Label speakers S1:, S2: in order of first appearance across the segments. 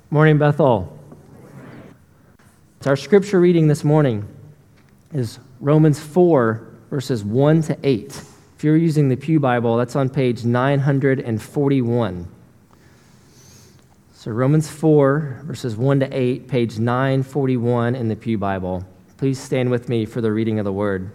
S1: Morning, Bethel. So our scripture reading this morning is Romans 4, verses 1 to 8. If you're using the Pew Bible, that's on page 941. So Romans 4, verses 1 to 8, page 941 in the Pew Bible. Please stand with me for the reading of the Word.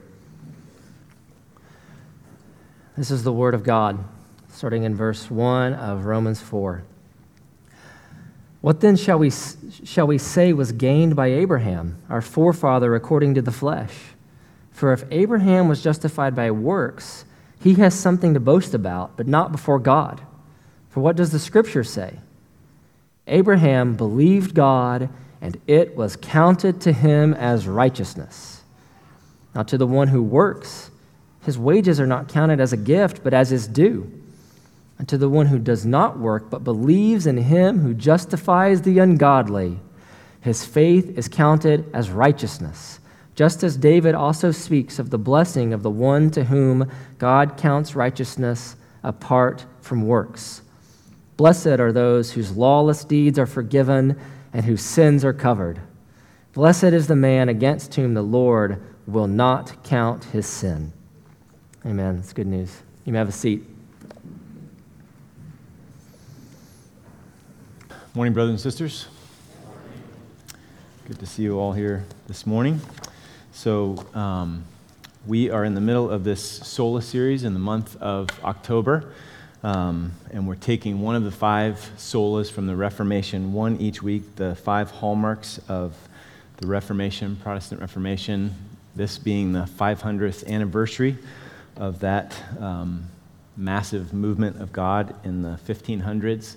S1: This is the Word of God, starting in verse 1 of Romans 4. What then shall we say was gained by Abraham, our forefather according to the flesh? For if Abraham was justified by works, he has something to boast about, but not before God. For what does the Scripture say? Abraham believed God, and it was counted to him as righteousness. Now to the one who works, his wages are not counted as a gift, but as his due. And to the one who does not work, but believes in him who justifies the ungodly, his faith is counted as righteousness, just as David also speaks of the blessing of the one to whom God counts righteousness apart from works. Blessed are those whose lawless deeds are forgiven and whose sins are covered. Blessed is the man against whom the Lord will not count his sin. Amen. That's good news. You may have a seat.
S2: Morning, brothers and sisters. Good to see you all here this morning. So we are in the middle of this Sola series in the month of October, and we're taking one of the 5 solas from the Reformation, one each week, the 5 hallmarks of the Reformation, Protestant Reformation, this being the 500th anniversary of that massive movement of God in the 1500s.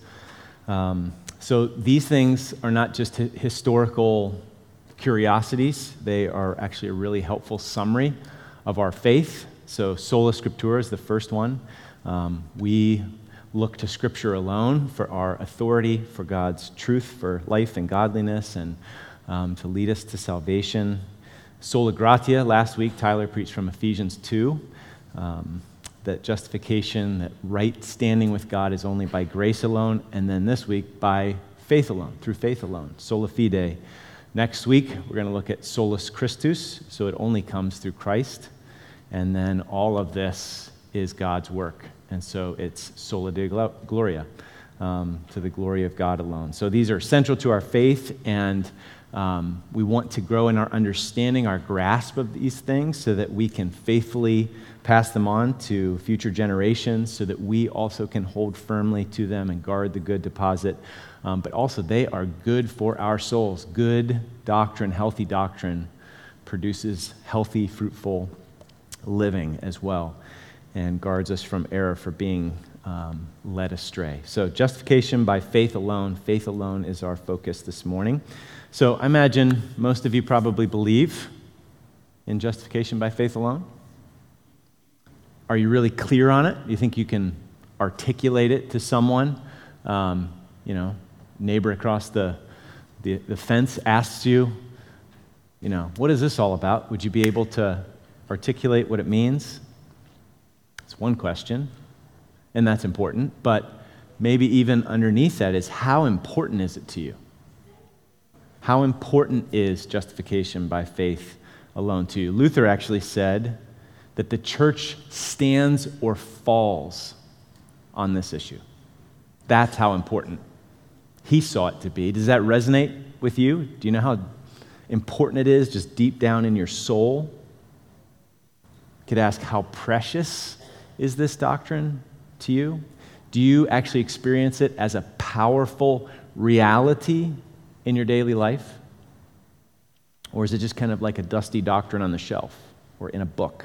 S2: So these things are not just historical curiosities. They are actually a really helpful summary of our faith. So Sola Scriptura is the first one. We look to Scripture alone for our authority, for God's truth, for life and godliness, and to lead us to salvation. Sola Gratia, last week Tyler preached from Ephesians 2, that justification, that right standing with God is only by grace alone, and then this week by faith alone, through faith alone, sola fide. Next week, we're going to look at solus Christus, so it only comes through Christ, and then all of this is God's work, and so it's sola Deo Gloria, to the glory of God alone. So these are central to our faith, and we want to grow in our understanding, our grasp of these things, so that we can faithfully pass them on to future generations, so that we also can hold firmly to them and guard the good deposit. But also they are good for our souls. Good doctrine, healthy doctrine, produces healthy, fruitful living as well, and guards us from error, for being led astray. So justification by faith alone is our focus this morning. So I imagine most of you probably believe in justification by faith alone. Are you really clear on it? Do you think you can articulate it to someone? Neighbor across the fence asks you, what is this all about? Would you be able to articulate what it means? It's one question, and that's important, but maybe even underneath that is, how important is it to you? How important is justification by faith alone to you? Luther actually said that the church stands or falls on this issue. That's how important he saw it to be. Does that resonate with you? Do you know how important it is just deep down in your soul? You could ask, how precious is this doctrine to you? Do you actually experience it as a powerful reality in your daily life? Or is it just kind of like a dusty doctrine on the shelf or in a book?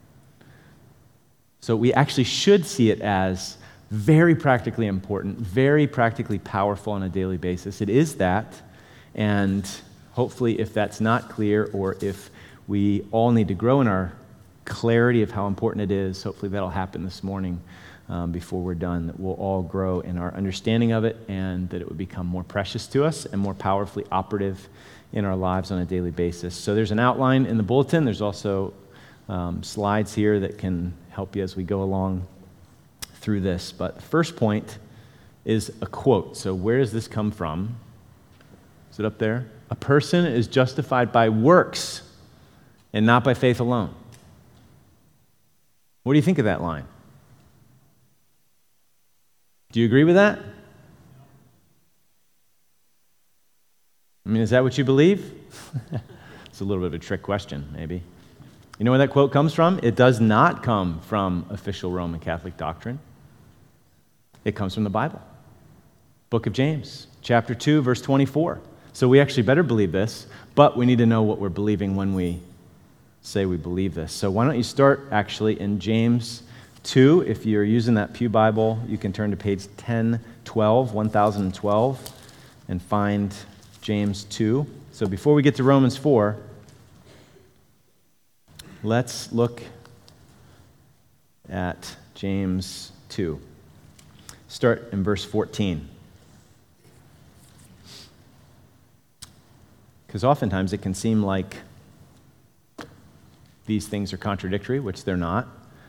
S2: So we actually should see it as very practically important, very practically powerful on a daily basis. It is that, and hopefully if that's not clear, or if we all need to grow in our clarity of how important it is, hopefully that'll happen this morning before we're done, that we'll all grow in our understanding of it, and that it would become more precious to us and more powerfully operative in our lives on a daily basis. So there's an outline in the bulletin. There's also slides here that can help you as we go along through this. But the first point is a quote. So where does this come from? Is it up there? A person is justified by works and not by faith alone. What do you think of that line? Do you agree with that? I mean, is that what you believe? It's a little bit of a trick question, maybe. You know where that quote comes from? It does not come from official Roman Catholic doctrine. It comes from the Bible. Book of James, chapter 2, verse 24. So we actually better believe this, but we need to know what we're believing when we say we believe this. So why don't you start actually in James 2. If you're using that Pew Bible, you can turn to page 1012, and find James 2. So before we get to Romans 4, let's look at James 2. Start in verse 14. Because oftentimes it can seem like these things are contradictory, which they're not.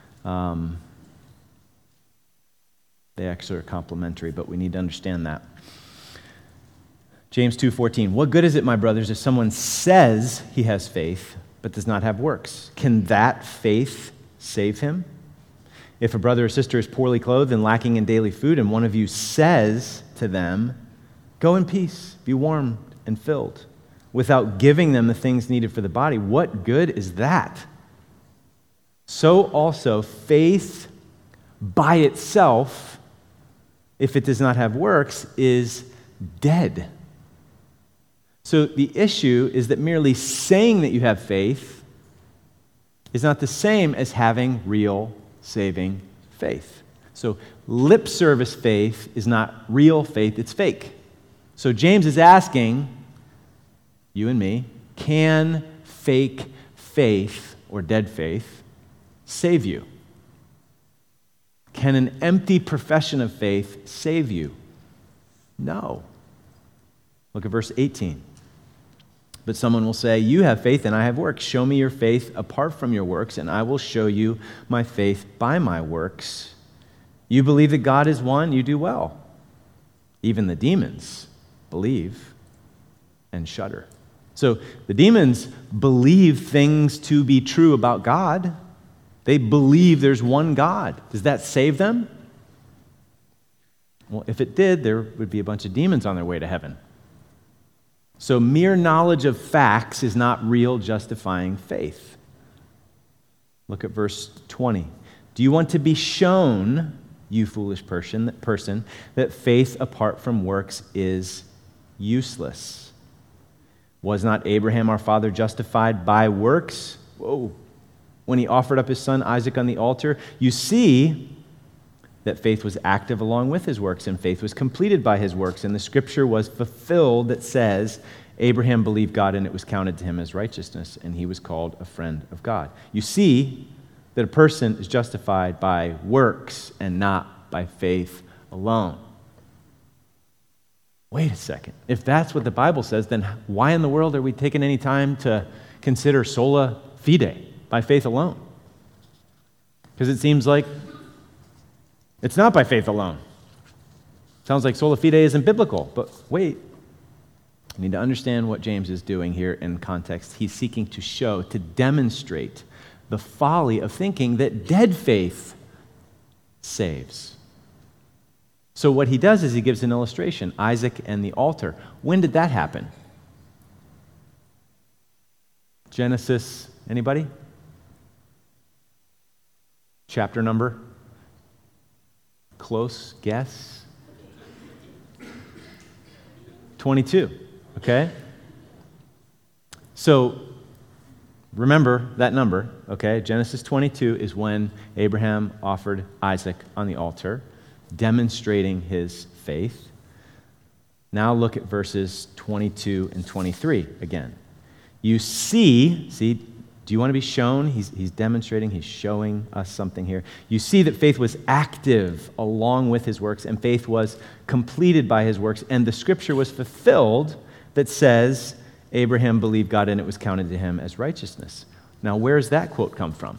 S2: They actually are complementary, but we need to understand that. James 2:14. What good is it, my brothers, if someone says he has faith, but does not have works? Can that faith save him? If a brother or sister is poorly clothed and lacking in daily food, and one of you says to them, go in peace, be warmed and filled, without giving them the things needed for the body, what good is that? So also, faith by itself, if it does not have works, is dead. So the issue is that merely saying that you have faith is not the same as having real saving faith. So lip service faith is not real faith, it's fake. So James is asking you and me, can fake faith or dead faith save you? Can an empty profession of faith save you? No. Look at verse 18. But someone will say, you have faith and I have works. Show me your faith apart from your works, and I will show you my faith by my works. You believe that God is one, you do well. Even the demons believe and shudder. So the demons believe things to be true about God. They believe there's one God. Does that save them? Well, if it did, there would be a bunch of demons on their way to heaven. So mere knowledge of facts is not real justifying faith. Look at verse 20. Do you want to be shown, you foolish person, that faith apart from works is useless? Was not Abraham our father justified by works? When he offered up his son Isaac on the altar, you see that faith was active along with his works, and faith was completed by his works, and the scripture was fulfilled that says, Abraham believed God, and it was counted to him as righteousness, and he was called a friend of God. You see that a person is justified by works and not by faith alone. Wait a second. If that's what the Bible says, then why in the world are we taking any time to consider sola fide, by faith alone? Because it seems like it's not by faith alone. Sounds like sola fide isn't biblical, but wait. You need to understand what James is doing here in context. He's seeking to show, to demonstrate the folly of thinking that dead faith saves. So what he does is he gives an illustration, Isaac and the altar. When did that happen? Genesis, anybody? Chapter number? Close guess? 22, okay? So remember that number, okay? Genesis 22 is when Abraham offered Isaac on the altar, demonstrating his faith. Now look at verses 22 and 23 again. You see, do you want to be shown? He's demonstrating, he's showing us something here. You see that faith was active along with his works, and faith was completed by his works, and the scripture was fulfilled that says, Abraham believed God and it was counted to him as righteousness. Now, where does that quote come from?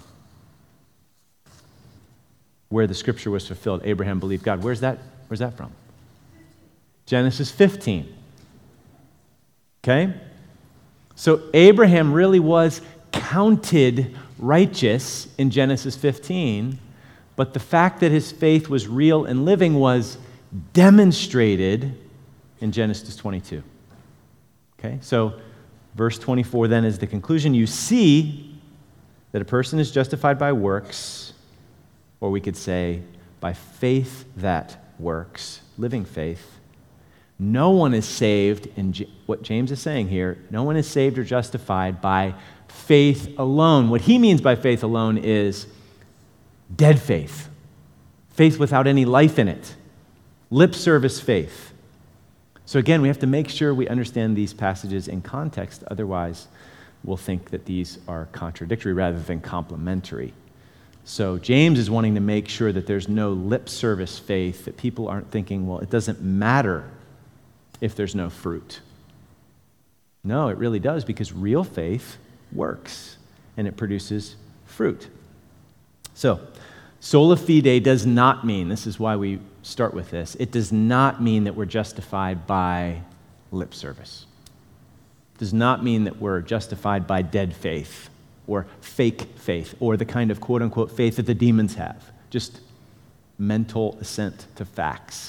S2: Where the scripture was fulfilled, Abraham believed God. Where's that from? Genesis 15. Okay? So Abraham really was counted righteous in Genesis 15, but the fact that his faith was real and living was demonstrated in Genesis 22. Okay? So verse 24 then is the conclusion. You see that a person is justified by works, or we could say by faith that works, living faith. No one is saved, in what James is saying here, no one is saved or justified by faith alone. What he means by faith alone is dead faith, faith without any life in it, lip service faith. So again, we have to make sure we understand these passages in context, otherwise we'll think that these are contradictory rather than complementary. So James is wanting to make sure that there's no lip service faith, that people aren't thinking, well, it doesn't matter if there's no fruit. No, it really does, because real faith works and it produces fruit. So, sola fide does not mean, this is why we start with this, it does not mean that we're justified by lip service. It does not mean that we're justified by dead faith or fake faith or the kind of quote-unquote faith that the demons have, just mental assent to facts.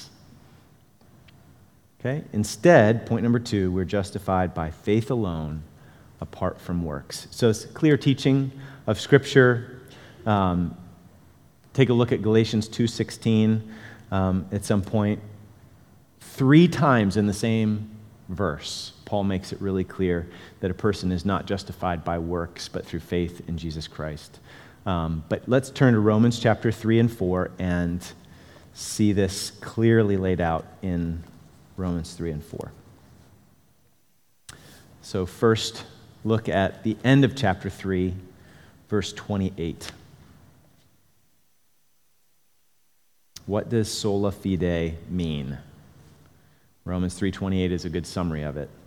S2: Okay? Instead, point number 2, we're justified by faith alone, apart from works. So it's clear teaching of Scripture. Take a look at Galatians 2:16 at some point. 3 times in the same verse, Paul makes it really clear that a person is not justified by works, but through faith in Jesus Christ. But let's turn to Romans chapter 3 and 4 and see this clearly laid out in Romans 3 and 4. So first, look at the end of chapter 3, verse 28. What does sola fide mean? Romans 3:28 is a good summary of it.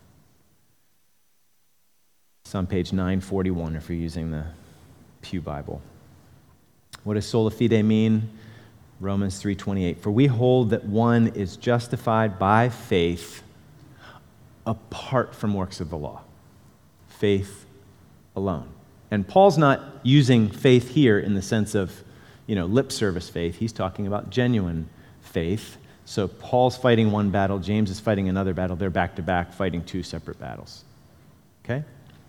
S2: It's on page 941 if you're using the Pew Bible. What does sola fide mean? Romans 3:28. For we hold that one is justified by faith apart from works of the law. Faith alone. And Paul's not using faith here in the sense of, lip service faith. He's talking about genuine faith. So Paul's fighting one battle, James is fighting another battle. They're back to back fighting 2 separate battles. Okay?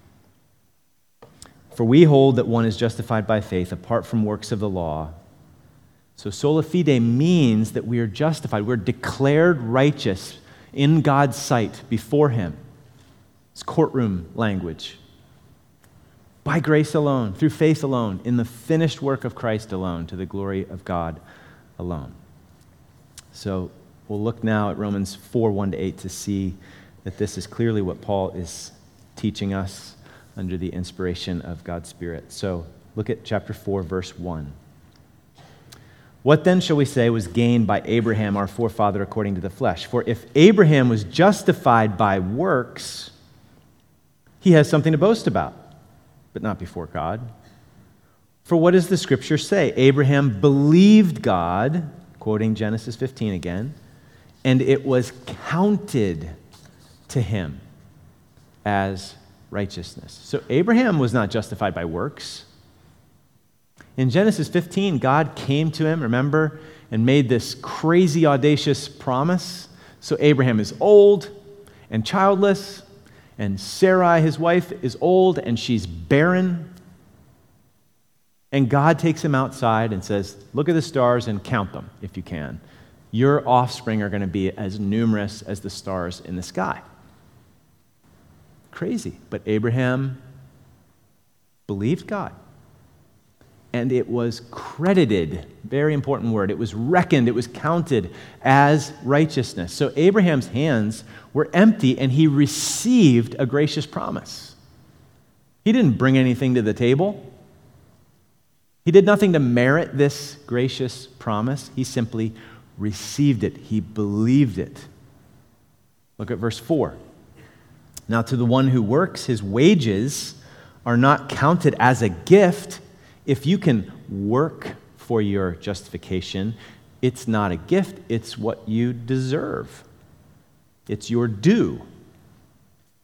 S2: For we hold that one is justified by faith apart from works of the law. So sola fide means that we are justified. We're declared righteous in God's sight before Him. It's courtroom language. By grace alone, through faith alone, in the finished work of Christ alone, to the glory of God alone. So we'll look now at Romans 4:1-8 to see that this is clearly what Paul is teaching us under the inspiration of God's Spirit. So look at chapter 4, verse 1. What then shall we say was gained by Abraham, our forefather, according to the flesh? For if Abraham was justified by works, he has something to boast about, but not before God. For what does the Scripture say? Abraham believed God, quoting Genesis 15 again, and it was counted to him as righteousness. So Abraham was not justified by works. In Genesis 15, God came to him, remember, and made this crazy, audacious promise. So Abraham is old and childless, and Sarai, his wife, is old and she's barren. And God takes him outside and says, look at the stars and count them if you can. Your offspring are going to be as numerous as the stars in the sky. Crazy. But Abraham believed God. And it was credited, very important word, it was reckoned, it was counted as righteousness. So Abraham's hands were empty and he received a gracious promise. He didn't bring anything to the table. He did nothing to merit this gracious promise. He simply received it. He believed it. Look at verse 4. Now to the one who works, his wages are not counted as a gift. If you can work for your justification, it's not a gift, it's what you deserve. It's your due.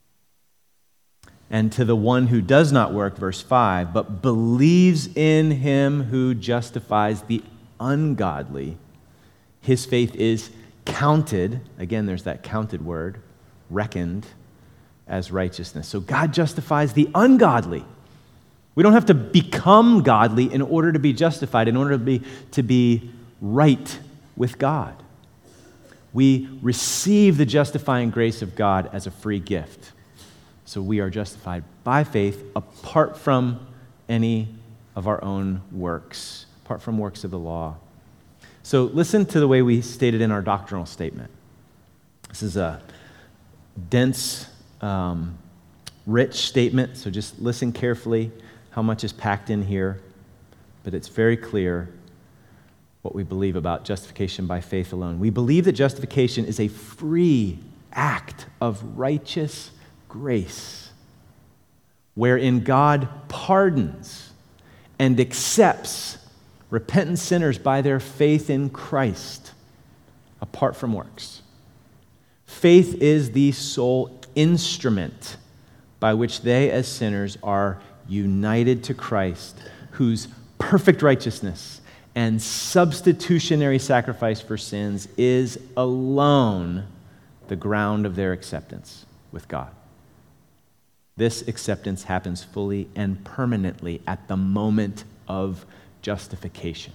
S2: And to the one who does not work, verse 5, but believes in him who justifies the ungodly, his faith is counted, again, there's that counted word, reckoned as righteousness. So God justifies the ungodly. We don't have to become godly in order to be justified, in order to be right with God. We receive the justifying grace of God as a free gift. So we are justified by faith apart from any of our own works, apart from works of the law. So listen to the way we stated in our doctrinal statement. This is a dense, rich statement, so just listen carefully how much is packed in here, but it's very clear what we believe about justification by faith alone. We believe that justification is a free act of righteous grace, wherein God pardons and accepts repentant sinners by their faith in Christ, apart from works. Faith is the sole instrument by which they, as sinners, are united to Christ, whose perfect righteousness and substitutionary sacrifice for sins is alone the ground of their acceptance with God. This acceptance happens fully and permanently at the moment of justification.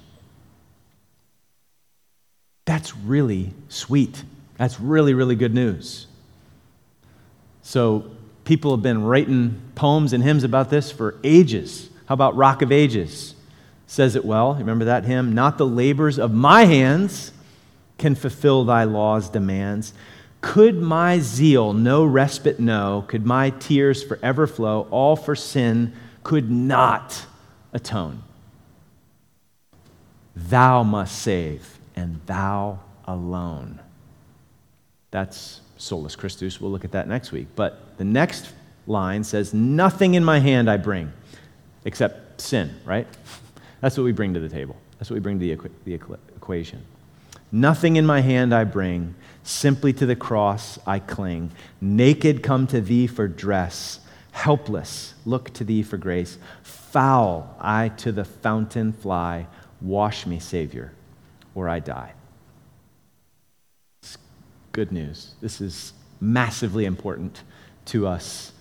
S2: That's really sweet. That's really, really good news. So people have been writing poems and hymns about this for ages. How about Rock of Ages? Says it well. Remember that hymn? Not the labors of my hands can fulfill thy law's demands. Could my zeal no respite know? Could my tears forever flow? All for sin could not atone. Thou must save, and thou alone. That's Solus Christus. We'll look at that next week. But the next line says, nothing in my hand I bring except sin, right? That's what we bring to the table. That's what we bring to the equation. Nothing in my hand I bring, simply to the cross I cling. Naked come to thee for dress, helpless look to thee for grace. Foul I to the fountain fly, wash me, Savior, or I die. It's good news. This is massively important to us.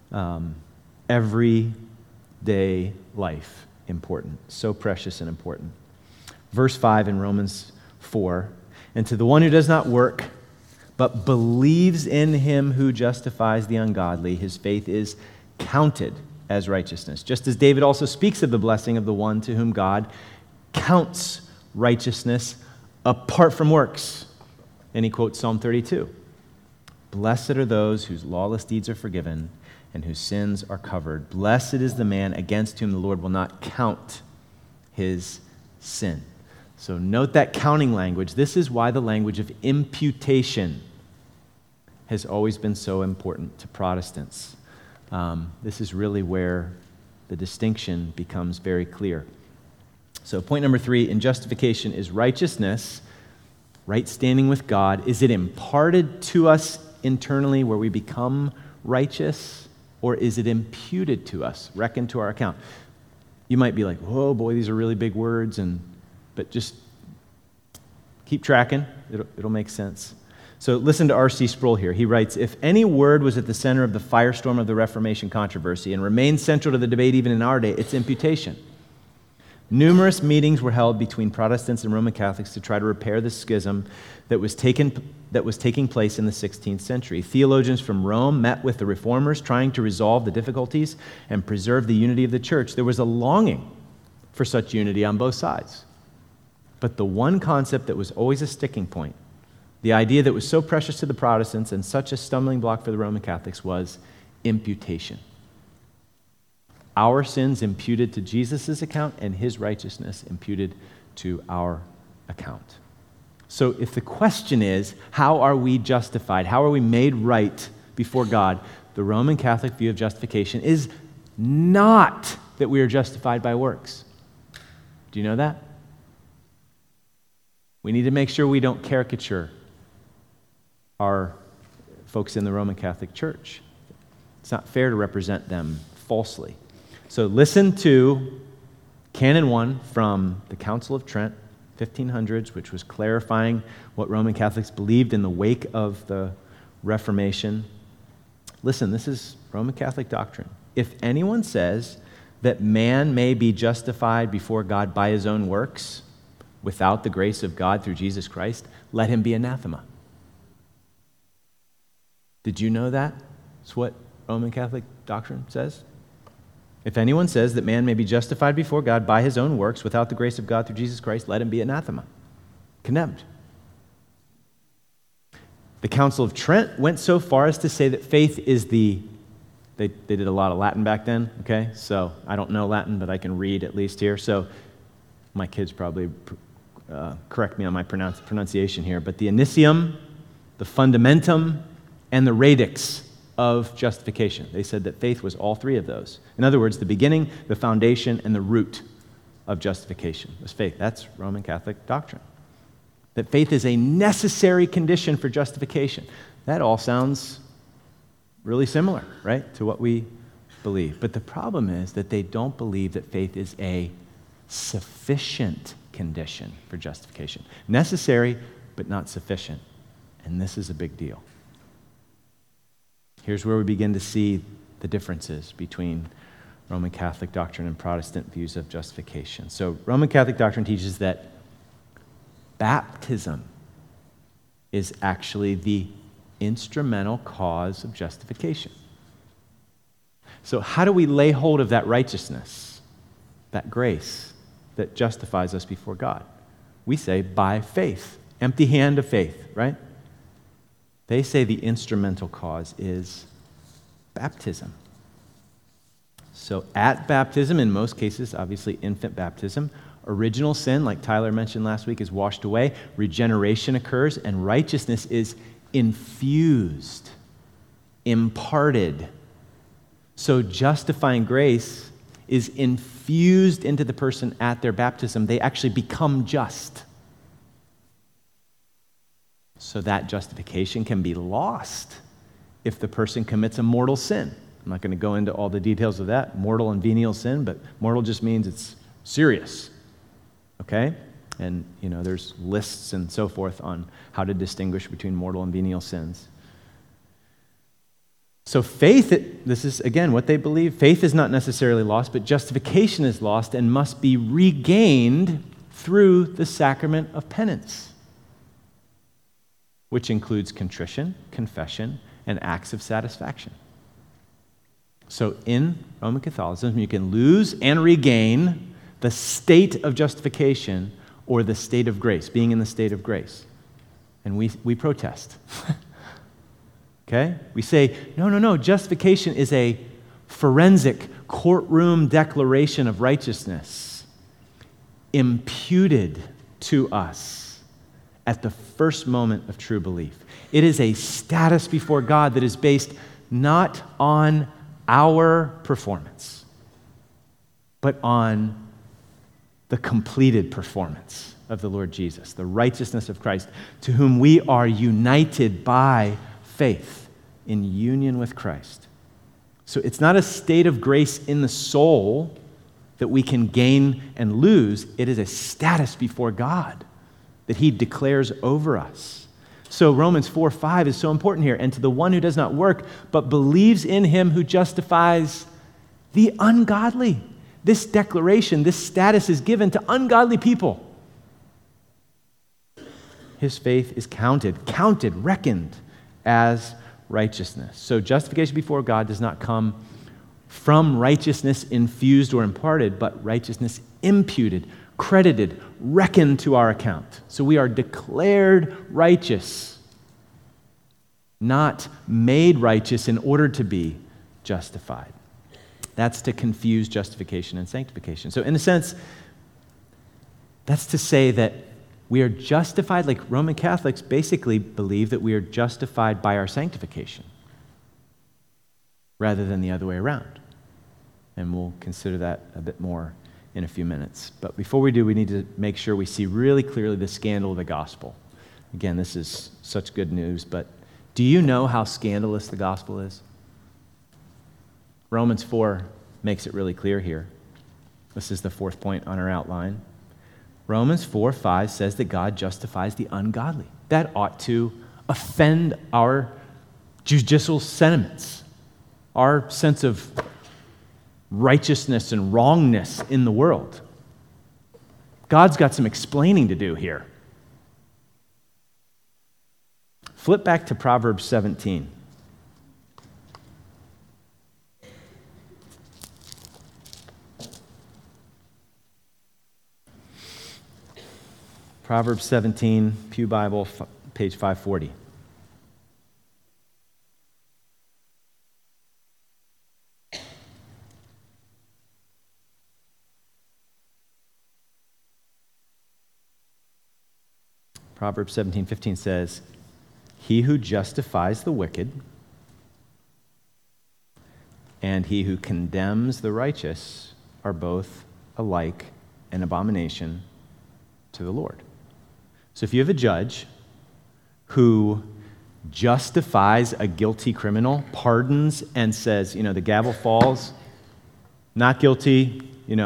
S2: Everyday life, important. So precious and important. Verse 5 in Romans 4, and to the one who does not work, but believes in him who justifies the ungodly, his faith is counted as righteousness. Just as David also speaks of the blessing of the one to whom God counts righteousness apart from works. And he quotes Psalm 32. Blessed are those whose lawless deeds are forgiven and whose sins are covered. Blessed is the man against whom the Lord will not count his sin. So note that counting language. This is why the language of imputation has always been so important to Protestants. This is really where the distinction becomes very clear. So point number 3 in justification is righteousness, right standing with God. Is it imparted to us internally where we become righteous, or is it imputed to us, reckoned to our account? You might be like, whoa, boy, these are really big words, but just keep tracking. It'll make sense. So listen to R.C. Sproul here. He writes, if any word was at the center of the firestorm of the Reformation controversy and remains central to the debate even in our day, it's imputation. Numerous meetings were held between Protestants and Roman Catholics to try to repair the schism that was taking place in the 16th century. Theologians from Rome met with the Reformers, trying to resolve the difficulties and preserve the unity of the church. There was a longing for such unity on both sides. But the one concept that was always a sticking point, the idea that was so precious to the Protestants and such a stumbling block for the Roman Catholics, was imputation. Our sins imputed to Jesus' account and his righteousness imputed to our account. So if the question is, how are we justified? How are we made right before God? The Roman Catholic view of justification is not that we are justified by works. Do you know that? We need to make sure we don't caricature our folks in the Roman Catholic Church. It's not fair to represent them falsely. So listen to Canon 1 from the Council of Trent, 1500s, which was clarifying what Roman Catholics believed in the wake of the Reformation. Listen, this is Roman Catholic doctrine. If anyone says that man may be justified before God by his own works, without the grace of God through Jesus Christ, let him be anathema. Did you know that? That's what Roman Catholic doctrine says. If anyone says that man may be justified before God by his own works, without the grace of God through Jesus Christ, let him be anathema, condemned. The Council of Trent went so far as to say that faith is they did a lot of Latin back then, okay? So I don't know Latin, but I can read at least here. So my kids probably correct me on my pronunciation here, but the initium, the fundamentum, and the radix of justification. They said that faith was all three of those. In other words, the beginning, the foundation, and the root of justification was faith. That's Roman Catholic doctrine. That faith is a necessary condition for justification. That all sounds really similar, right, to what we believe. But the problem is that they don't believe that faith is a sufficient condition for justification. Necessary, but not sufficient. And this is a big deal. Here's where we begin to see the differences between Roman Catholic doctrine and Protestant views of justification. So Roman Catholic doctrine teaches that baptism is actually the instrumental cause of justification. So how do we lay hold of that righteousness, that grace that justifies us before God? We say by faith, empty hand of faith, right? They say the instrumental cause is baptism. So at baptism, in most cases, obviously infant baptism, original sin, like Tyler mentioned last week, is washed away, regeneration occurs, and righteousness is infused, imparted. So justifying grace is infused into the person at their baptism. They actually become just. So that justification can be lost if the person commits a mortal sin. I'm not going to go into all the details of that, mortal and venial sin, but mortal just means it's serious, okay? And, there's lists and so forth on how to distinguish between mortal and venial sins. So faith, this is, again, what they believe. Faith is not necessarily lost, but justification is lost and must be regained through the sacrament of penance, which includes contrition, confession, and acts of satisfaction. So in Roman Catholicism, you can lose and regain the state of justification or the state of grace, being in the state of grace. And we protest. Okay? We say, no, justification is a forensic courtroom declaration of righteousness imputed to us at the first moment of true belief. It is a status before God that is based not on our performance, but on the completed performance of the Lord Jesus, the righteousness of Christ, to whom we are united by faith in union with Christ. So it's not a state of grace in the soul that we can gain and lose. It is a status before God that He declares over us. So Romans 4:5 is so important here. And to the one who does not work, but believes in Him who justifies the ungodly. This declaration, this status is given to ungodly people. His faith is counted, reckoned as righteousness. So justification before God does not come from righteousness infused or imparted, but righteousness imputed, credited, reckoned to our account. So we are declared righteous, not made righteous in order to be justified. That's to confuse justification and sanctification. So in a sense, that's to say that we are justified, like Roman Catholics basically believe that we are justified by our sanctification rather than the other way around. And we'll consider that a bit more in a few minutes. But before we do, we need to make sure we see really clearly the scandal of the gospel. Again, this is such good news, but do you know how scandalous the gospel is? Romans 4 makes it really clear here. This is the fourth point on our outline. Romans 4:5 says that God justifies the ungodly. That ought to offend our judicial sentiments, our sense of righteousness and wrongness in the world. God's got some explaining to do here. Flip back to Proverbs 17. Proverbs 17, Pew Bible, page 540. Proverbs 17:15 says, "He who justifies the wicked and he who condemns the righteous are both alike an abomination to the Lord." So if you have a judge who justifies a guilty criminal, pardons and says, the gavel falls, not guilty,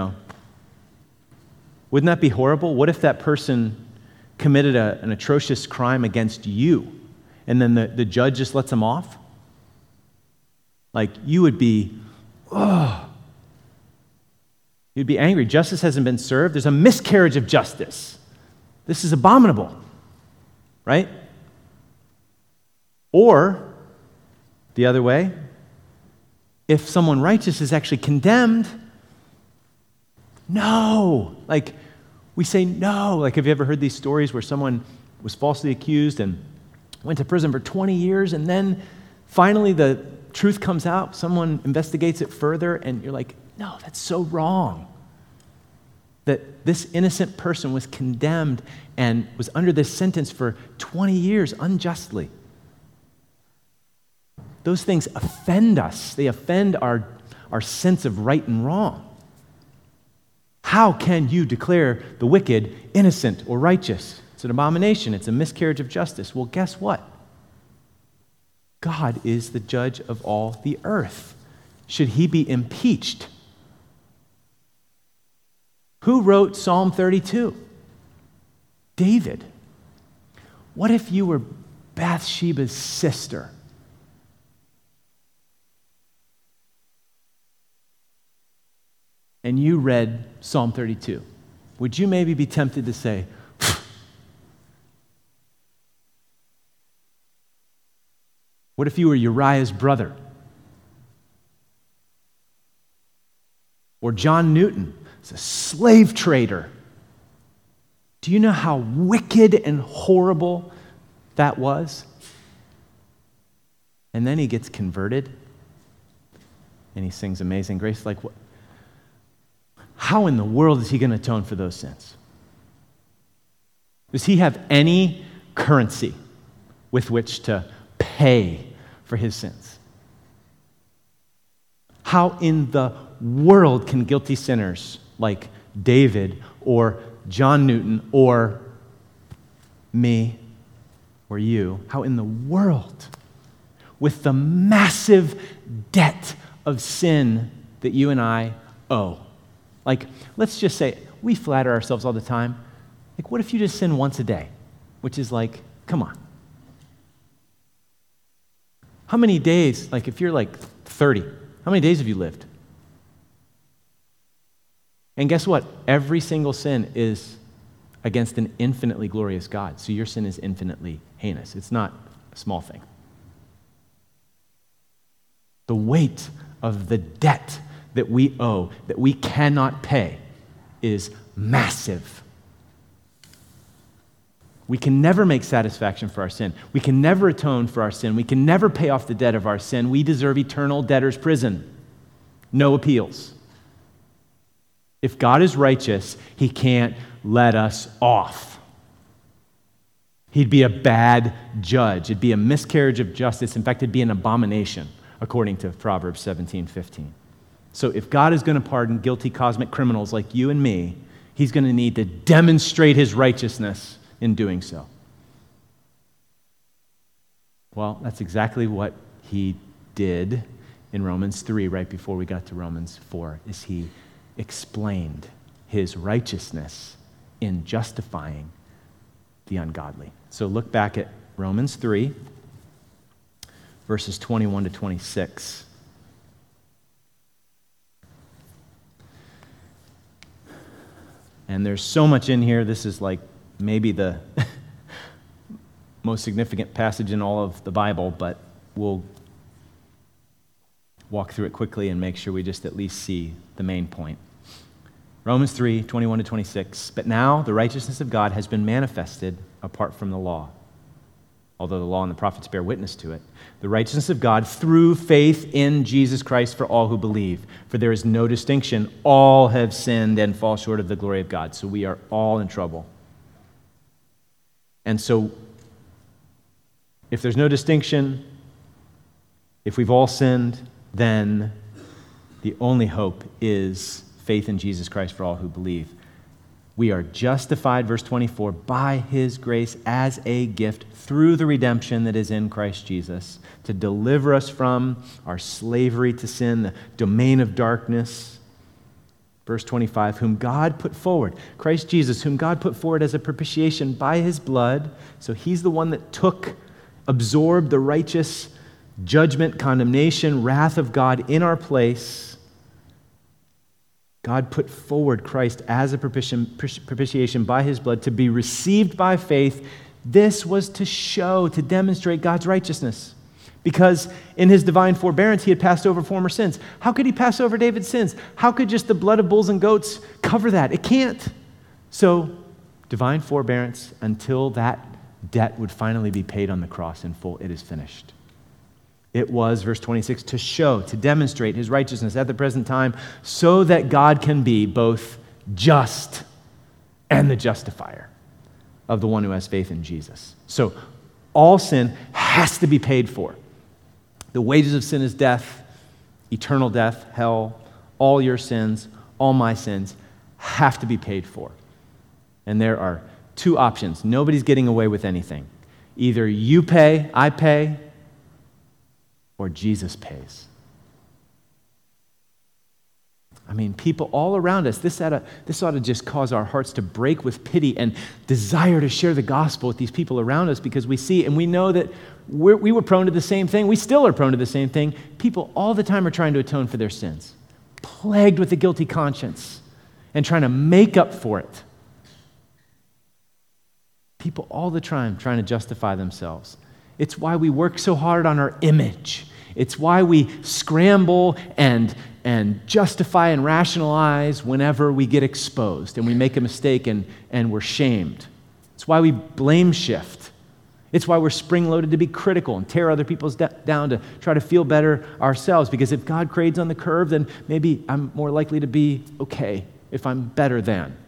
S2: wouldn't that be horrible? What if that person committed an atrocious crime against you, and then the judge just lets him off? Like, you would be, you'd be angry. Justice hasn't been served. There's a miscarriage of justice. This is abominable, right? Or, the other way, if someone righteous is actually condemned, no. Like, we say no. Like, have you ever heard these stories where someone was falsely accused and went to prison for 20 years, and then finally the truth comes out, someone investigates it further, and you're like, no, that's so wrong. That this innocent person was condemned and was under this sentence for 20 years unjustly. Those things offend us. They offend our sense of right and wrong. How can you declare the wicked innocent or righteous? It's an abomination. It's a miscarriage of justice. Well, guess what? God is the judge of all the earth. Should he be impeached? Who wrote Psalm 32? David. What if you were Bathsheba's sister? And you read Psalm 32, would you maybe be tempted to say, what if you were Uriah's brother? Or John Newton, a slave trader. Do you know how wicked and horrible that was? And then he gets converted, and he sings Amazing Grace. Like, what? How in the world is he going to atone for those sins? Does he have any currency with which to pay for his sins? How in the world can guilty sinners like David or John Newton or me or you, how in the world, with the massive debt of sin that you and I owe? Like, let's just say, we flatter ourselves all the time. Like, what if you just sin once a day? Which is like, come on. How many days, like if you're like 30, how many days have you lived? And guess what? Every single sin is against an infinitely glorious God. So your sin is infinitely heinous. It's not a small thing. The weight of the debt that we owe, that we cannot pay, is massive. We can never make satisfaction for our sin. We can never atone for our sin. We can never pay off the debt of our sin. We deserve eternal debtor's prison. No appeals. If God is righteous, he can't let us off. He'd be a bad judge. It'd be a miscarriage of justice. In fact, it'd be an abomination, according to Proverbs 17:15. So if God is going to pardon guilty cosmic criminals like you and me, he's going to need to demonstrate his righteousness in doing so. Well, that's exactly what he did in Romans 3, right before we got to Romans 4, is he explained his righteousness in justifying the ungodly. So look back at Romans 3, verses 21 to 26. And there's so much in here. This is like maybe the most significant passage in all of the Bible, but we'll walk through it quickly and make sure we just at least see the main point. Romans 3, 21 to 26. But now the righteousness of God has been manifested apart from the law, although the law and the prophets bear witness to it. The righteousness of God through faith in Jesus Christ for all who believe. For there is no distinction. All have sinned and fall short of the glory of God. So we are all in trouble. And so, if there's no distinction, if we've all sinned, then the only hope is faith in Jesus Christ for all who believe. We are justified, verse 24, by his grace as a gift through the redemption that is in Christ Jesus, to deliver us from our slavery to sin, the domain of darkness. Verse 25, whom God put forward, Christ Jesus, whom God put forward as a propitiation by his blood. So he's the one that absorbed the righteous judgment, condemnation, wrath of God in our place. God put forward Christ as a propitiation by his blood to be received by faith. This was to demonstrate God's righteousness. Because in his divine forbearance, he had passed over former sins. How could he pass over David's sins? How could just the blood of bulls and goats cover that? It can't. So, divine forbearance until that debt would finally be paid on the cross in full. It is finished. It was, verse 26, to demonstrate his righteousness at the present time so that God can be both just and the justifier of the one who has faith in Jesus. So all sin has to be paid for. The wages of sin is death, eternal death, hell. All your sins, all my sins have to be paid for. And there are two options. Nobody's getting away with anything. Either you pay, I pay, or Jesus pays. I mean, people all around us, this ought to just cause our hearts to break with pity and desire to share the gospel with these people around us, because we see and we know that we were prone to the same thing. We still are prone to the same thing. People all the time are trying to atone for their sins, plagued with a guilty conscience and trying to make up for it. People all the time trying to justify themselves. It's why we work so hard on our image. It's why we scramble and justify and rationalize whenever we get exposed and we make a mistake and we're shamed. It's why we blame shift. It's why we're spring-loaded to be critical and tear other people's down to try to feel better ourselves, because if God grades on the curve, then maybe I'm more likely to be okay if I'm better than.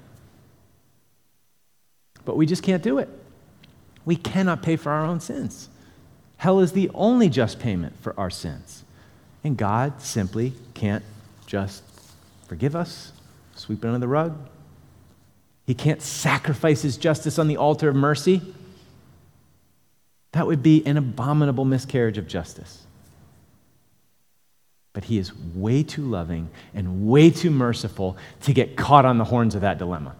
S2: But we just can't do it. We cannot pay for our own sins. Hell is the only just payment for our sins. And God simply can't just forgive us, sweep it under the rug. He can't sacrifice his justice on the altar of mercy. That would be an abominable miscarriage of justice. But he is way too loving and way too merciful to get caught on the horns of that dilemma.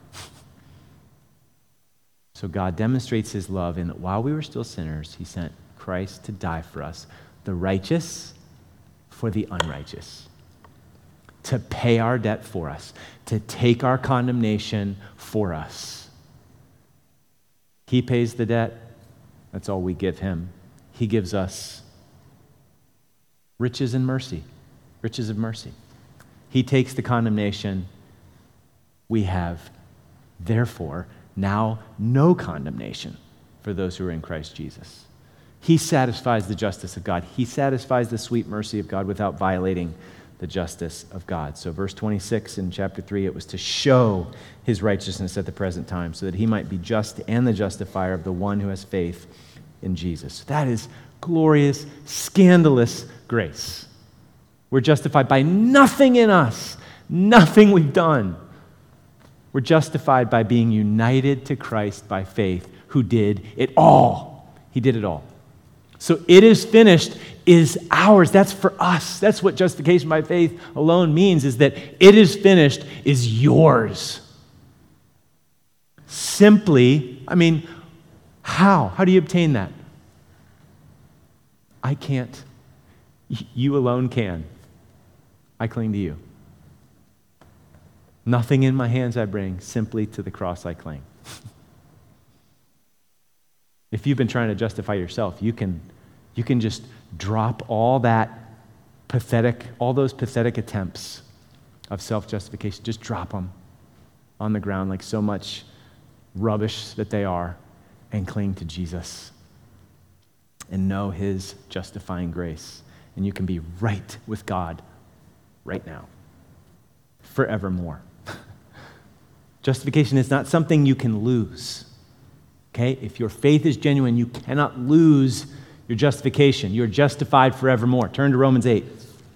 S2: So God demonstrates his love in that while we were still sinners, he sent Christ to die for us, the righteous for the unrighteous, to pay our debt for us, to take our condemnation for us. He pays the debt. That's all we give him. He gives us riches and mercy, riches of mercy. He takes the condemnation. We have, therefore, now no condemnation for those who are in Christ Jesus. He satisfies the justice of God. He satisfies the sweet mercy of God without violating the justice of God. So verse 26 in chapter 3, it was to show his righteousness at the present time so that he might be just and the justifier of the one who has faith in Jesus. That is glorious, scandalous grace. We're justified by nothing in us, nothing we've done. We're justified by being united to Christ by faith, who did it all. He did it all. So it is finished is ours. That's for us. That's what justification by faith alone means, is that it is finished is yours. Simply, how? How do you obtain that? I can't. You alone can. I cling to you. Nothing in my hands I bring, simply to the cross I cling. If you've been trying to justify yourself, you can just drop all those pathetic attempts of self-justification. Just drop them on the ground like so much rubbish that they are, and cling to Jesus and know his justifying grace. And you can be right with God right now, forevermore. Justification is not something you can lose. Okay? If your faith is genuine, you cannot lose your justification. You're justified forevermore. Turn to Romans 8.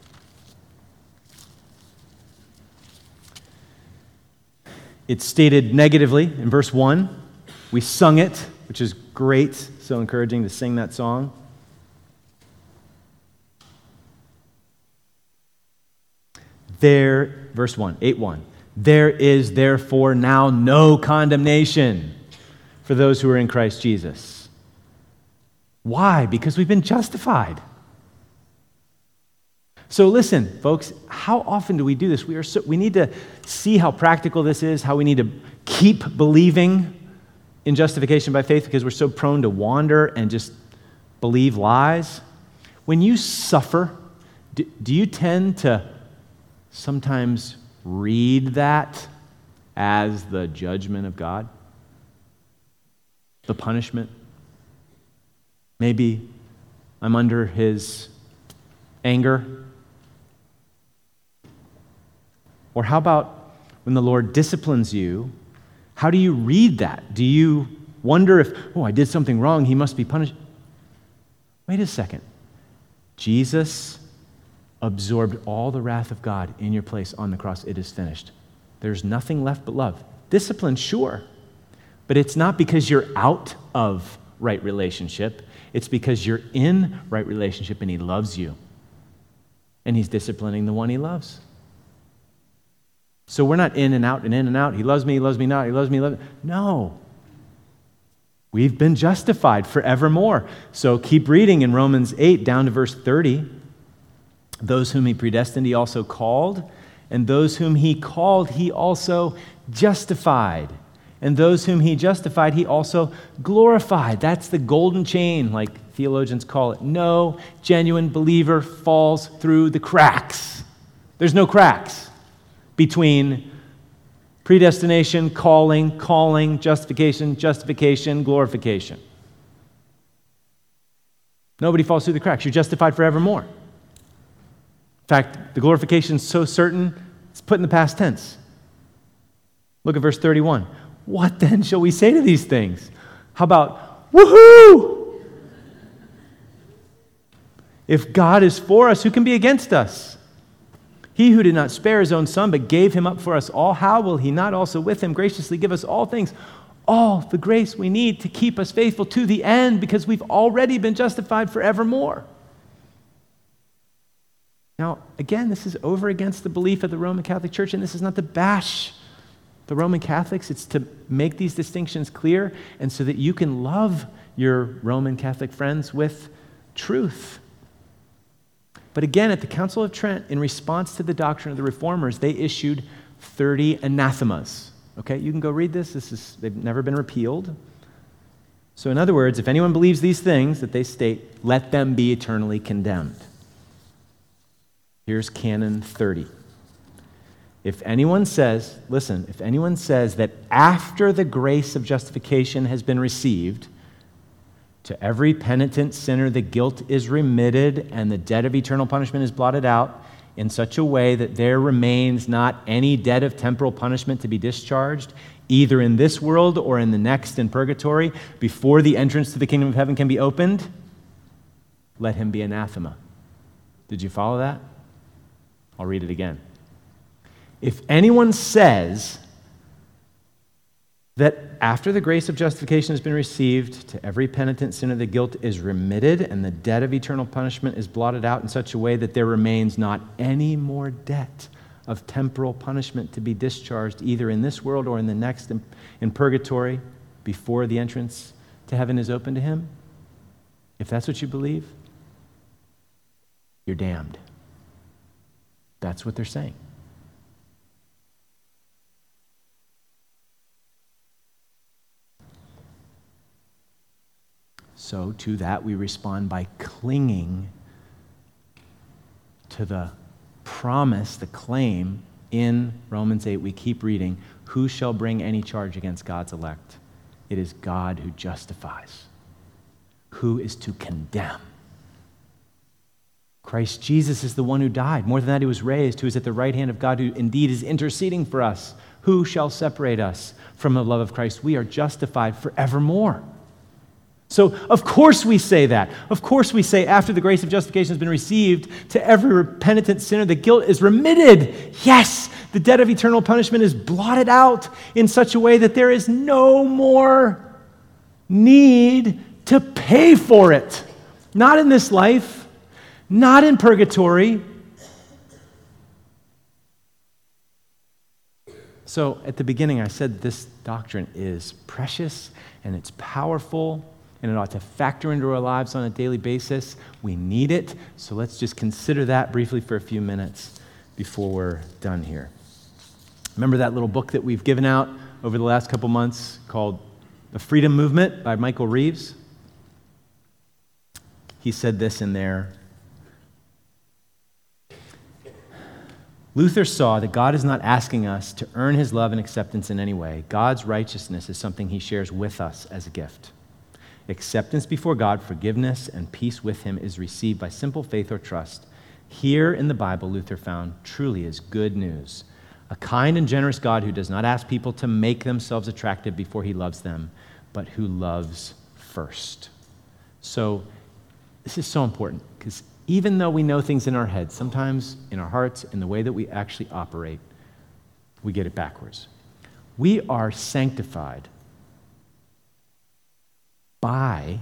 S2: It's stated negatively in verse 1. We sung it, which is great. So encouraging to sing that song. Verse 1, 8:1. There is therefore now no condemnation for those who are in Christ Jesus. Why? Because we've been justified. So listen, folks, how often do we do this? We need to see how practical this is, how we need to keep believing in justification by faith, because we're so prone to wander and just believe lies. When you suffer, do you tend to sometimes read that as the judgment of God? The punishment? Maybe I'm under his anger. Or how about when the Lord disciplines you? How do you read that? Do you wonder if, I did something wrong, he must be punished? Wait a second. Jesus absorbed all the wrath of God in your place on the cross. It is finished. There's nothing left but love. Discipline, sure. But it's not because you're out of right relationship. It's because you're in right relationship and he loves you. And he's disciplining the one he loves. So we're not in and out and in and out. He loves me not. He loves me, No. We've been justified forevermore. So keep reading in Romans 8 down to verse 30. Those whom he predestined, he also called. And those whom he called, he also justified. And those whom he justified, he also glorified. That's the golden chain, like theologians call it. No genuine believer falls through the cracks. There's no cracks between predestination, calling, justification, glorification. Nobody falls through the cracks. You're justified forevermore. In fact, the glorification is so certain, it's put in the past tense. Look at verse 31. What then shall we say to these things? How about, woohoo! If God is for us, who can be against us? He who did not spare his own son, but gave him up for us all, how will he not also with him graciously give us all things? All the grace we need to keep us faithful to the end, because we've already been justified forevermore. Now, again, this is over against the belief of the Roman Catholic Church, and this is not to bash the Roman Catholics. It's to make these distinctions clear, and so that you can love your Roman Catholic friends with truth. But again, at the Council of Trent, in response to the doctrine of the Reformers, they issued 30 anathemas. Okay, you can go read this. They've never been repealed. So in other words, if anyone believes these things that they state, let them be eternally condemned. Here's Canon 30. If anyone says that after the grace of justification has been received, to every penitent sinner the guilt is remitted and the debt of eternal punishment is blotted out in such a way that there remains not any debt of temporal punishment to be discharged, either in this world or in the next in purgatory, before the entrance to the kingdom of heaven can be opened, let him be anathema. Did you follow that? I'll read it again. If anyone says that after the grace of justification has been received, to every penitent sinner the guilt is remitted, and the debt of eternal punishment is blotted out in such a way that there remains not any more debt of temporal punishment to be discharged either in this world or in the next in purgatory before the entrance to heaven is open to him. If that's what you believe, you're damned. That's what they're saying. So to that we respond by clinging to the promise, the claim in Romans 8. We keep reading, who shall bring any charge against God's elect? It is God who justifies. Who is to condemn? Christ Jesus is the one who died. More than that, he was raised, who is at the right hand of God, who indeed is interceding for us. Who shall separate us from the love of Christ? We are justified forevermore. So, of course we say that. Of course we say after the grace of justification has been received, to every repentant sinner, the guilt is remitted. Yes, the debt of eternal punishment is blotted out in such a way that there is no more need to pay for it. Not in this life, not in purgatory. So, at the beginning, I said this doctrine is precious and it's powerful, and it ought to factor into our lives on a daily basis. We need it, so let's just consider that briefly for a few minutes before we're done here. Remember that little book that we've given out over the last couple months called The Freedom Movement by Michael Reeves? He said this in there. Luther saw that God is not asking us to earn his love and acceptance in any way. God's righteousness is something he shares with us as a gift. Acceptance before God, forgiveness, and peace with him is received by simple faith or trust. Here in the Bible, Luther found, truly is good news. A kind and generous God who does not ask people to make themselves attractive before he loves them, but who loves first. So this is so important, because even though we know things in our heads, sometimes in our hearts, in the way that we actually operate, we get it backwards. We are sanctified by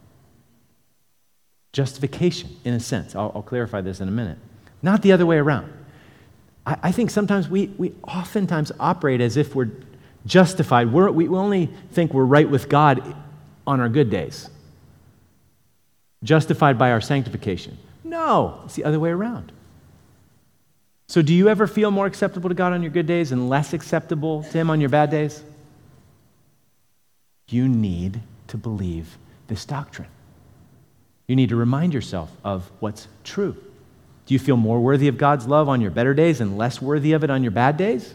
S2: justification, in a sense. I'll clarify this in a minute. Not the other way around. I think sometimes we oftentimes operate as if we're justified. We only think we're right with God on our good days. Justified by our sanctification. No, it's the other way around. So do you ever feel more acceptable to God on your good days and less acceptable to him on your bad days? You need to believe this doctrine. You need to remind yourself of what's true. Do you feel more worthy of God's love on your better days and less worthy of it on your bad days?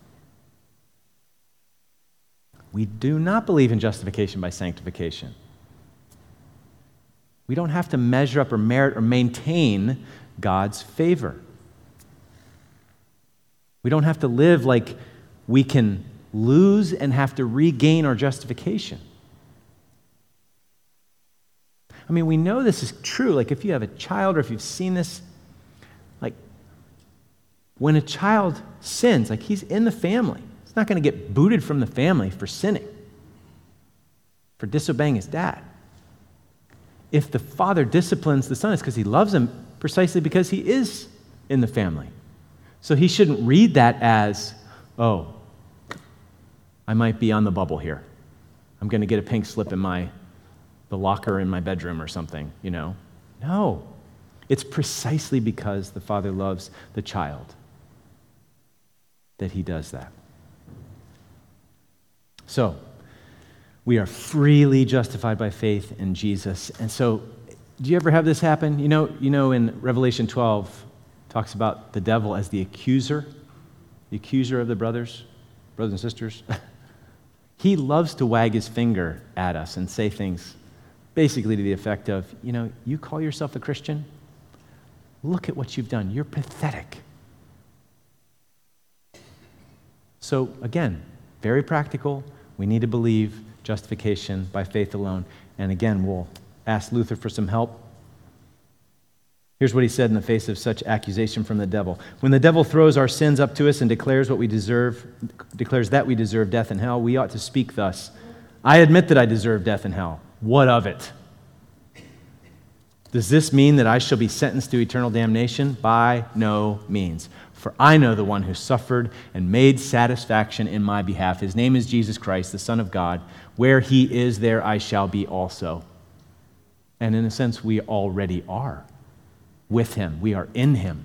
S2: We do not believe in justification by sanctification. We don't have to measure up or merit or maintain God's favor. We don't have to live like we can lose and have to regain our justification. I mean, we know this is true. Like if you have a child or if you've seen this, like when a child sins, like he's in the family. He's not going to get booted from the family for sinning, for disobeying his dad. If the father disciplines the son, it's because he loves him precisely because he is in the family. So he shouldn't read that as, oh, I might be on the bubble here. I'm going to get a pink slip in the locker in my bedroom or something, you know. No. It's precisely because the father loves the child that he does that. So, we are freely justified by faith in Jesus. And so, do you ever have this happen? You know in Revelation 12, it talks about the devil as the accuser of the brothers and sisters. He loves to wag his finger at us and say things basically to the effect of, you call yourself a Christian? Look at what you've done. You're pathetic. So again, very practical. We need to believe justification by faith alone. And again, we'll ask Luther for some help Here's what he said in the face of such accusation from the devil. When the devil throws our sins up to us and declares that we deserve death and hell, we ought to speak thus: I admit that I deserve death and hell. What of it? Does this mean that I shall be sentenced to eternal damnation? By no means. For I know the one who suffered and made satisfaction in my behalf. His name is Jesus Christ, the Son of God. Where he is, there I shall be also. And in a sense, we already are with him. We are in him.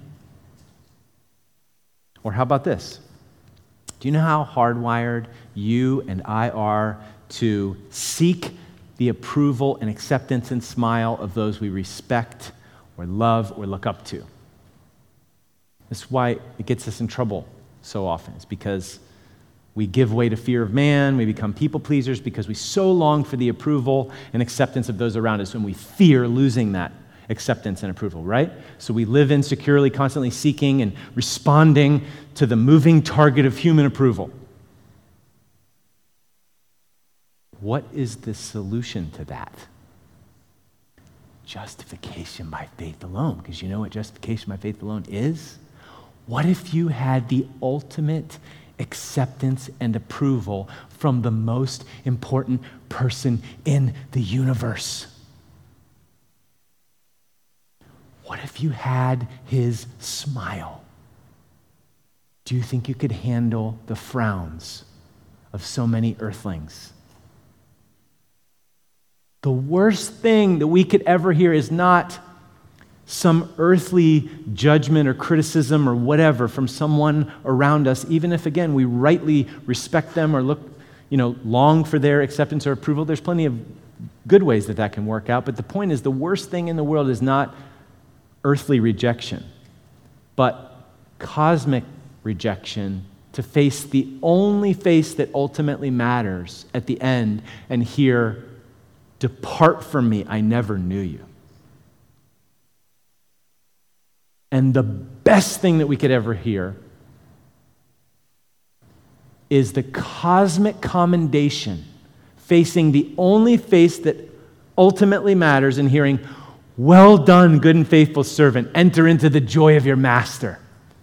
S2: Or how about this? Do you know how hardwired you and I are to seek the approval and acceptance and smile of those we respect or love or look up to? That's why it gets us in trouble so often. It's because we give way to fear of man, we become people pleasers because we so long for the approval and acceptance of those around us, and we fear losing that acceptance and approval, right? So we live insecurely, constantly seeking and responding to the moving target of human approval. What is the solution to that? Justification by faith alone. Because you know what justification by faith alone is? What if you had the ultimate acceptance and approval from the most important person in the universe? What if you had his smile? Do you think you could handle the frowns of so many earthlings? The worst thing that we could ever hear is not some earthly judgment or criticism or whatever from someone around us, even if, again, we rightly respect them or long for their acceptance or approval. There's plenty of good ways that can work out, but the point is the worst thing in the world is not earthly rejection, but cosmic rejection, to face the only face that ultimately matters at the end and hear, "Depart from me, I never knew you." And the best thing that we could ever hear is the cosmic commendation, facing the only face that ultimately matters and hearing, "Well done, good and faithful servant. Enter into the joy of your master."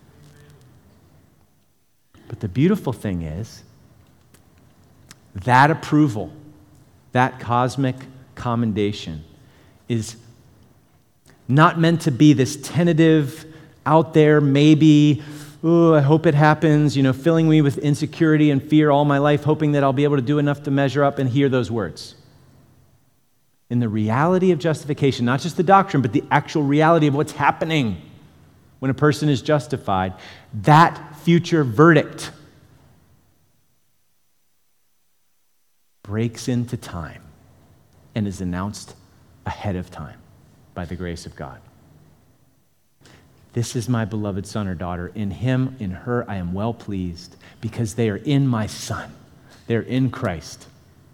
S2: But the beautiful thing is that approval, that cosmic commendation, is not meant to be this tentative, out there, maybe, I hope it happens, filling me with insecurity and fear all my life, hoping that I'll be able to do enough to measure up and hear those words. In the reality of justification, not just the doctrine, but the actual reality of what's happening when a person is justified, that future verdict breaks into time and is announced ahead of time by the grace of God. This is my beloved son or daughter. In him, in her, I am well pleased, because they are in my Son. They're in Christ.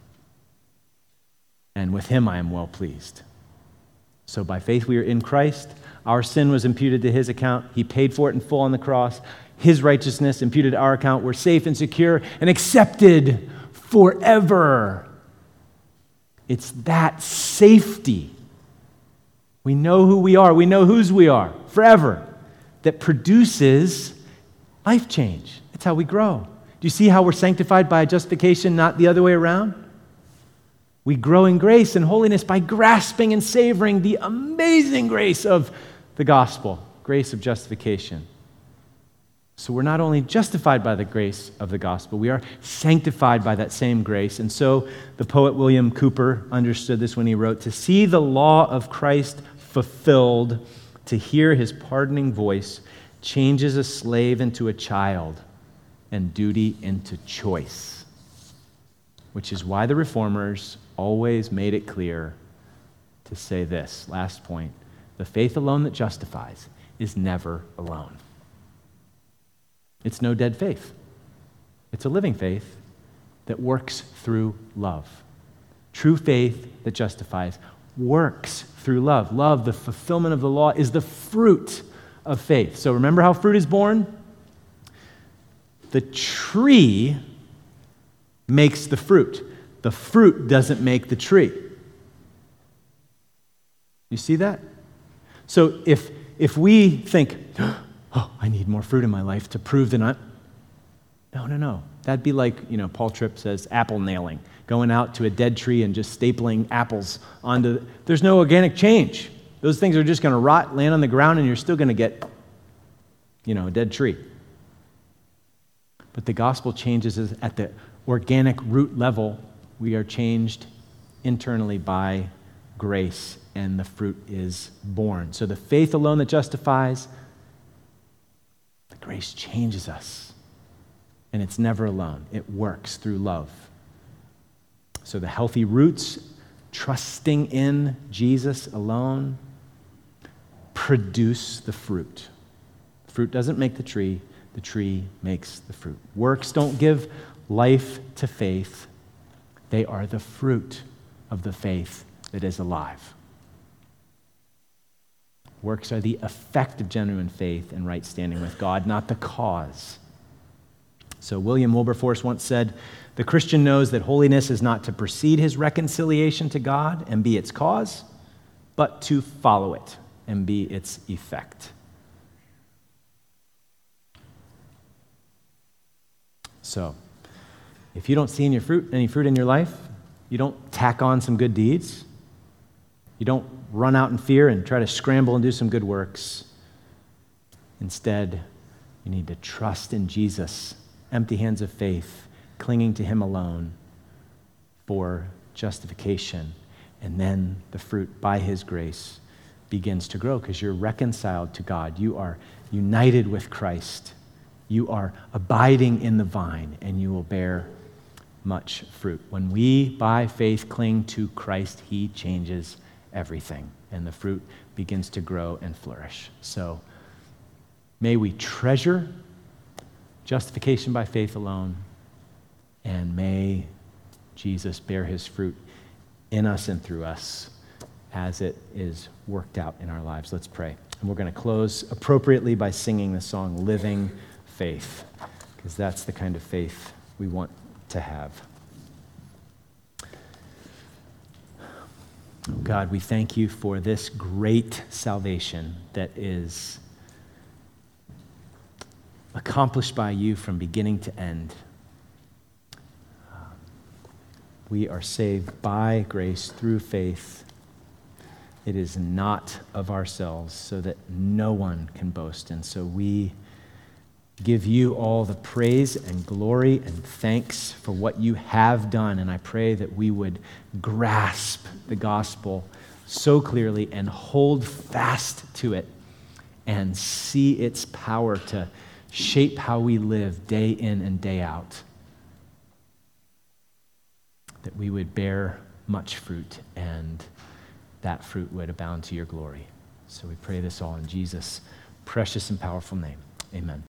S2: And with him I am well pleased. So by faith we are in Christ. Our sin was imputed to his account. He paid for it in full on the cross. His righteousness imputed to our account. We're safe and secure and accepted forever. It's that safety. We know who we are. We know whose we are forever. That produces life change. It's how we grow. Do you see how we're sanctified by justification, not the other way around? We grow in grace and holiness by grasping and savoring the amazing grace of the gospel, grace of justification. So we're not only justified by the grace of the gospel, we are sanctified by that same grace. And so the poet William Cooper understood this when he wrote, "To see the law of Christ fulfilled, to hear his pardoning voice, changes a slave into a child and duty into choice." Which is why the Reformers always made it clear to say this, last point: the faith alone that justifies is never alone. It's no dead faith. It's a living faith that works through love. True faith that justifies works through love. Love, the fulfillment of the law, is the fruit of faith. So remember how fruit is born? The tree makes the fruit. The fruit doesn't make the tree. You see that? So if if we think, oh, I need more fruit in my life to prove that I'm... No. That'd be like, Paul Tripp says, apple nailing, going out to a dead tree and just stapling apples onto... There's no organic change. Those things are just going to rot, land on the ground, and you're still going to get, a dead tree. But the gospel changes us at the organic root level. We are changed internally by grace, and the fruit is born. So the faith alone that justifies, the grace changes us. And it's never alone. It works through love. So the healthy roots, trusting in Jesus alone, produce the fruit. The fruit doesn't make the tree makes the fruit. Works don't give life to faith. They are the fruit of the faith that is alive. Works are the effect of genuine faith and right standing with God, not the cause. So William Wilberforce once said, the Christian knows that holiness is not to precede his reconciliation to God and be its cause, but to follow it and be its effect. So, if you don't see any fruit in your life, you don't tack on some good deeds, you don't run out in fear and try to scramble and do some good works. Instead, you need to trust in Jesus, empty hands of faith, clinging to him alone for justification. And then the fruit, by his grace, begins to grow because you're reconciled to God. You are united with Christ. You are abiding in the vine, and you will bear much fruit. When we, by faith, cling to Christ, he changes everything, and the fruit begins to grow and flourish. So may we treasure justification by faith alone, and may Jesus bear his fruit in us and through us as it is worked out in our lives. Let's pray. And we're going to close appropriately by singing the song, Living Faith, because that's the kind of faith we want to have. Oh God, we thank you for this great salvation that is accomplished by you from beginning to end. We are saved by grace through faith. It is not of ourselves, so that no one can boast. And so we give you all the praise and glory and thanks for what you have done. And I pray that we would grasp the gospel so clearly and hold fast to it and see its power to shape how we live day in and day out. That we would bear much fruit, and that fruit would abound to your glory. So we pray this all in Jesus' precious and powerful name. Amen.